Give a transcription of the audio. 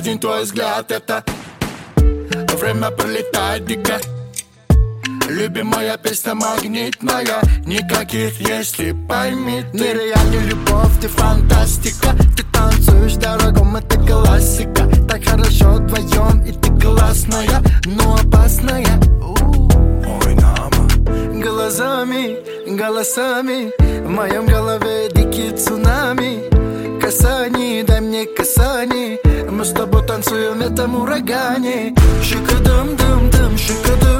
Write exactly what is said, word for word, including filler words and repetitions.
один твой взгляд, это время пролетает дико. Любимая песня магнитная, никаких если, пойми ты. Нереальная любовь, ты фантастика. Ты танцуешь дорогом, это классика. Так хорошо вдвоем, и ты классная, но опасная. Ой, нама. Глазами, голосами в моем голове дикие цунами. Касаний, дай мне касаний. Мы с тобой танцуем в этом урагане. Шикадым-дым-дым, шикадым.